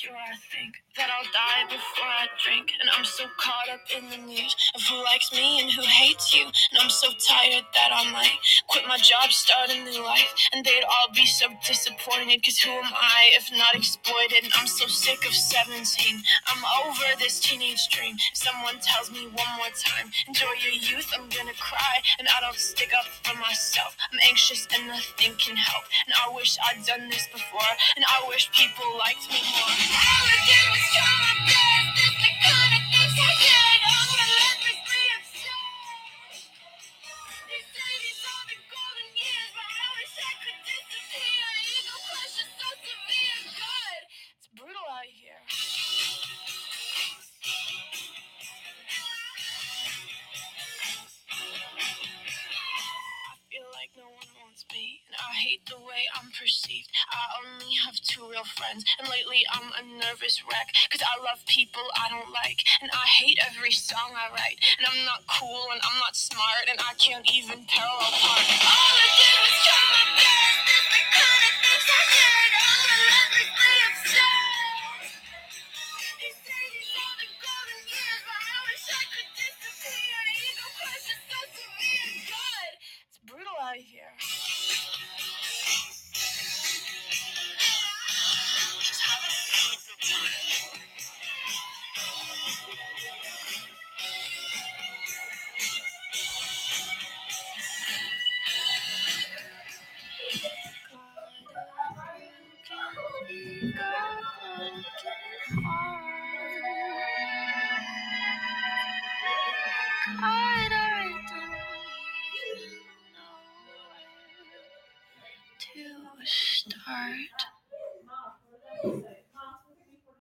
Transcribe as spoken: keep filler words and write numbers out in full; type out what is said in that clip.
do I think that I'll die before I drink? And I'm so caught up in the news of who likes me and who hates you. And I'm so tired that I might quit my job, start a new life. And they'd all be so disappointed, cause who am I if not exploited? And I'm so sick of seventeen. I'm over this teenage dream. If someone tells me one more time, enjoy your youth, I'm gonna cry. And I don't stick up for myself. I'm anxious and nothing can help. And I wish I'd done this before. And I wish people liked me more. All I did was try my best. That's the kind of things I did. I'm gonna let this be upset. They say these are the golden years, but I wish I could disappear. Ego crush is so severe. God, it's brutal out here. I feel like no one wants me, and I hate the way I'm perceived. I only have two real friends, and lately I'm a nervous wreck, cause I love people I don't like, and I hate every song I write, and I'm not cool, and I'm not smart, and I can't even parallel park. All I did was try my best, that's the kind of things I did. I'm gonna let this be upset. They say these are the golden years, but I wish I could disappear. Ego crush is so severe. God, it's brutal out here. God, I don't even know where to start.